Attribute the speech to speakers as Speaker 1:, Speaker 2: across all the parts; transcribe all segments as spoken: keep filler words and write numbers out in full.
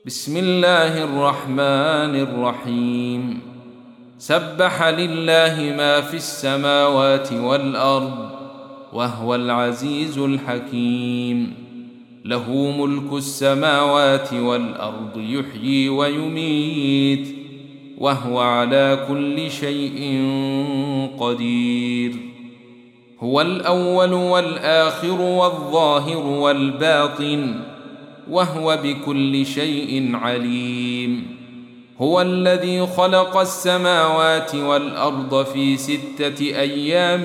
Speaker 1: بسم الله الرحمن الرحيم. سبح لله ما في السماوات والأرض وهو العزيز الحكيم. له ملك السماوات والأرض يحيي ويميت وهو على كل شيء قدير. هو الأول والآخر والظاهر والباطن وهو بكل شيء عليم. هو الذي خلق السماوات والأرض في ستة أيام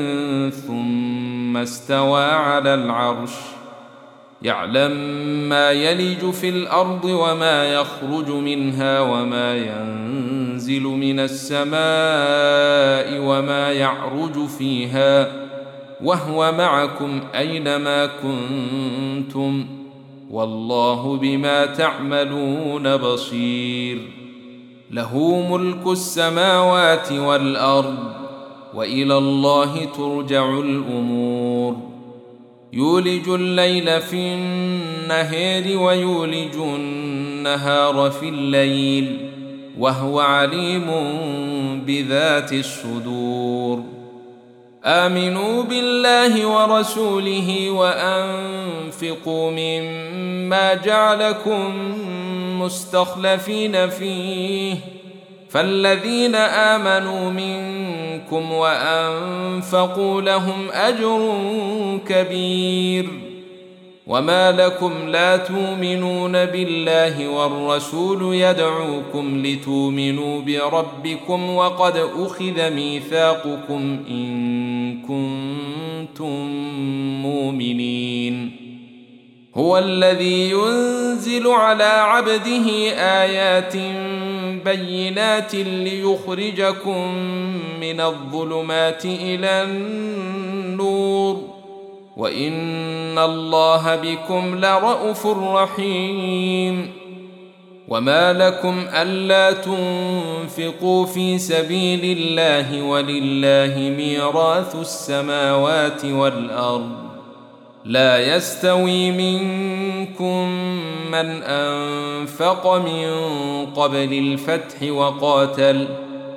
Speaker 1: ثم استوى على العرش، يعلم ما يلج في الأرض وما يخرج منها وما ينزل من السماء وما يعرج فيها، وهو معكم أينما كنتم والله بما تعملون بصير. له ملك السماوات والأرض وإلى الله ترجع الأمور. يولج الليل في النهار ويولج النهار في الليل وهو عليم بذات الصدور. آمنوا بالله ورسوله وأنفقوا مما جعلكم مستخلفين فيه، فالذين آمنوا منكم وأنفقوا لهم أجر كبير. وما لكم لا تؤمنون بالله والرسول يدعوكم لتؤمنوا بربكم وقد أخذ ميثاقكم إن كنتم مؤمنين. هو الذي ينزل على عبده آيات بينات ليخرجكم من الظلمات إلى النور وإن الله بكم لرءوف رحيم. وما لكم ألا تنفقوا في سبيل الله ولله ميراث السماوات والأرض، لا يستوي منكم من أنفق من قبل الفتح وقاتل،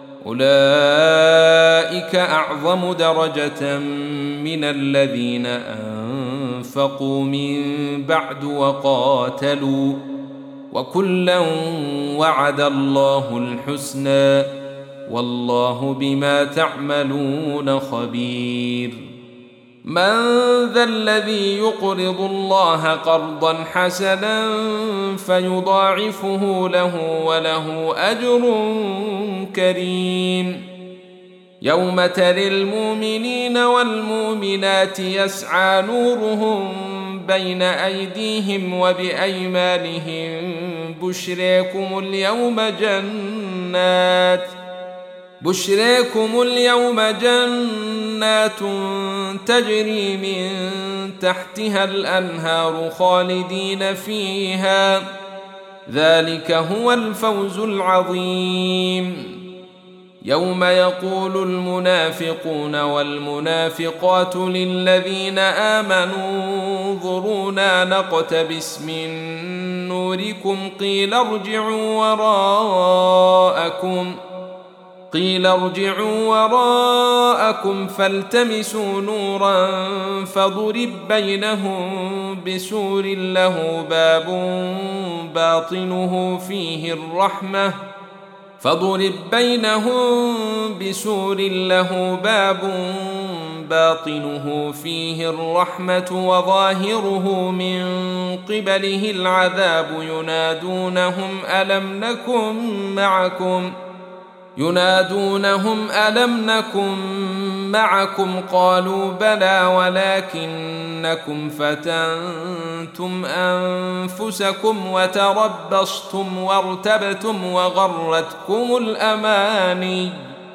Speaker 1: أولئك أعظم درجة من الذين أنفقوا من بعد وقاتلوا، وكلا وعد الله الحسنى والله بما تعملون خبير. من ذا الذي يقرض الله قرضا حسنا فيضاعفه له وله أجر كريم. يوم ترى المؤمنين والمؤمنات يسعى نورهم بين أيديهم وبأيمانهم بشريكم اليوم جنات بشريكم اليوم جنات تجري من تحتها الأنهار خالدين فيها، ذلك هو الفوز العظيم. يوم يقول المنافقون والمنافقات للذين آمنوا انظرونا نقتبس من نوركم قيل ارجعوا وراءكم قيل ارجعوا وراءكم فالتمسوا نورا فضرب بينهم بسور له باب باطنه فيه الرحمة فضرب بينهم بسور له باب باطنه فيه الرحمة وظاهره من قبله العذاب ينادونهم ألم نكن معكم ينادونهم ألم نكن معكم قالوا بلى ولكنكم فتنتم أنفسكم وتربصتم وارتبتم وغرتكم الأماني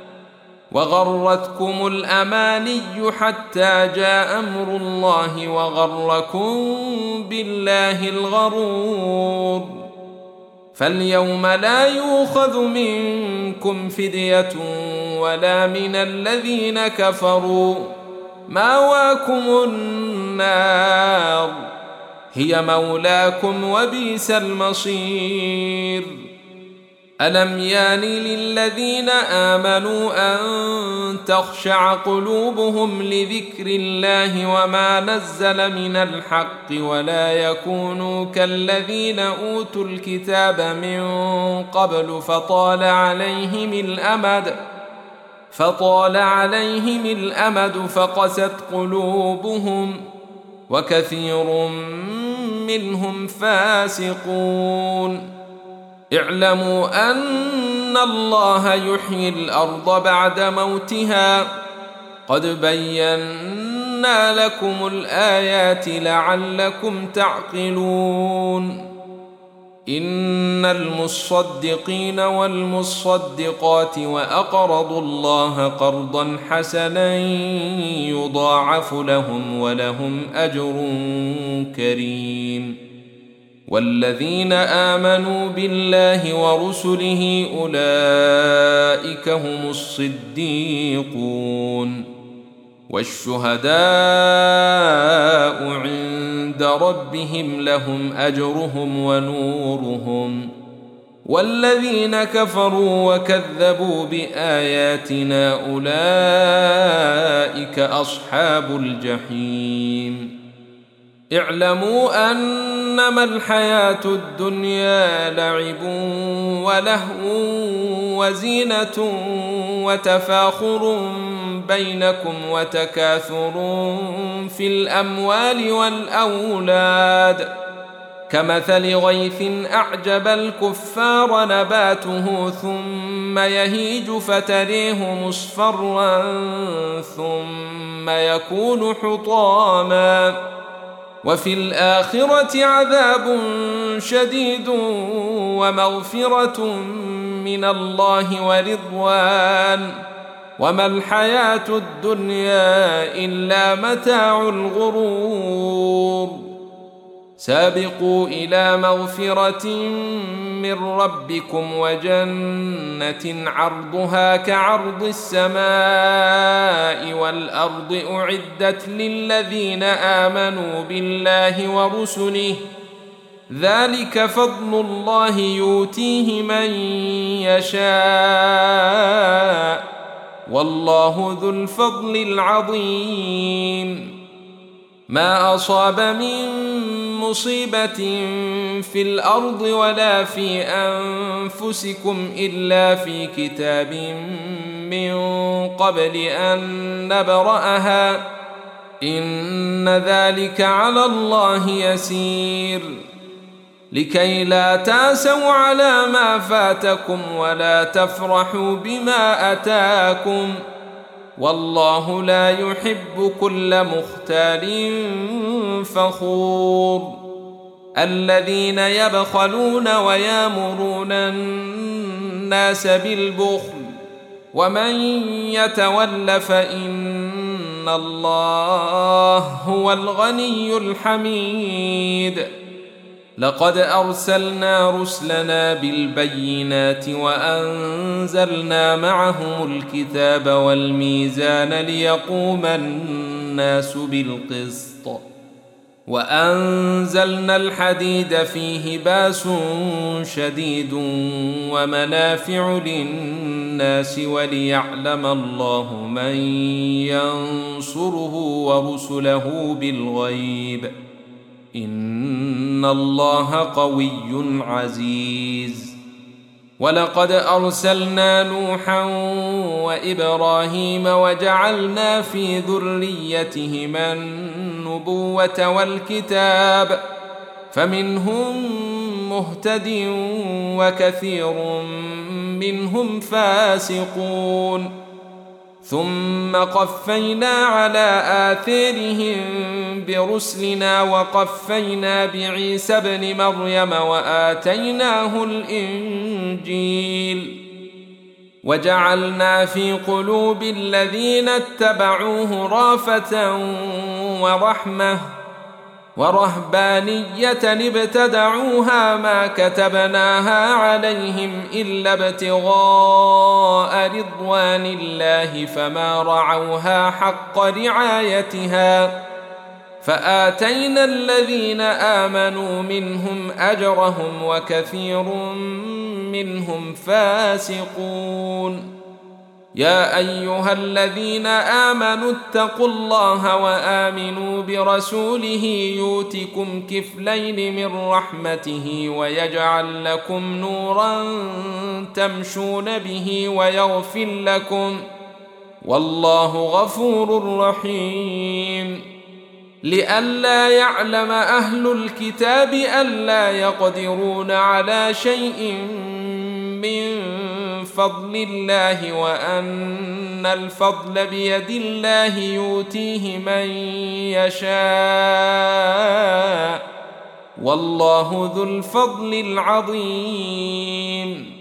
Speaker 1: وغرتكم الأماني حتى جاء أمر الله وغركم بالله الغرور. فاليوم لا يؤخذ منكم فدية ولا من الذين كفروا، مأواكم النار هي مولاكم وبئس المصير. ألم يان للذين آمنوا أن تخشع قلوبهم لذكر الله وما نزل من الحق ولا يكونوا كالذين أوتوا الكتاب من قبل فطال عليهم الأمد فطال عليهم الأمد فقست قلوبهم وكثير منهم فاسقون. اعلموا أن الله يحيي الأرض بعد موتها قد بينا لكم الآيات لعلكم تعقلون. إن المصدقين والمصدقات وأقرضوا الله قرضا حسنا يضاعف لهم ولهم أجر كريم. والذين آمنوا بالله ورسله أولئك هم الصديقون والشهداء عند ربهم لهم أجرهم ونورهم. والذين كفروا وكذبوا بآياتنا أولئك أصحاب الجحيم. اعلموا أنما الحياة الدنيا لعب ولهو وزينة وتفاخر بينكم وتكاثر في الأموال والأولاد كمثل غيث أعجب الكفار نباته ثم يهيج فتريه مصفرا ثم يكون حطاما وفي الآخرة عذاب شديد ومغفرة من الله ورضوان وما الحياة الدنيا إلا متاع الغرور. سابقوا إلى مغفرة من ربكم وجنة عرضها كعرض السماء والأرض أعدت للذين آمنوا بالله ورسله ذلك فضل الله يؤتيه من يشاء والله ذو الفضل العظيم. ما أصاب من مصيبة في الأرض ولا في أنفسكم إلا في كتاب من قبل أن نبرأها إن ذلك على الله يسير. لكي لا تأسوا على ما فاتكم ولا تفرحوا بما أتاكم والله لا يحب كل مختال فخور. الذين يبخلون ويامرون الناس بالبخل ومن يتول فإن الله هو الغني الحميد. لقد أرسلنا رسلنا بالبينات وأنزلنا معهم الكتاب والميزان ليقوم الناس بالقسط وأنزلنا الحديد فيه بأس شديد ومنافع للناس وليعلم الله من ينصره ورسله بالغيب إن الله قوي عزيز. ولقد أرسلنا نوحا وإبراهيم وجعلنا في ذريتهما النبوة والكتاب فمنهم مهتد وكثير منهم فاسقون. ثم قفينا على آثارهم برسلنا وقفينا بعيسى ابن مريم وآتيناه الإنجيل وجعلنا في قلوب الذين اتبعوه رأفة ورحمة ورهبانية ابتدعوها ما كتبناها عليهم إلا ابتغاء رضوان الله فما رعوها حق رعايتها فآتينا الذين آمنوا منهم أجرهم وكثير منهم فاسقون. يا أيها الذين آمنوا اتقوا الله وآمنوا برسوله يؤتكم كفلين من رحمته ويجعل لكم نورا تمشون به ويغفر لكم، والله غفور رحيم. لئلا يعلم أهل الكتاب ألا يقدرون على شيء من فضل الله وأن الفضل بيد الله يؤتيه من يشاء، والله ذو الفضل العظيم.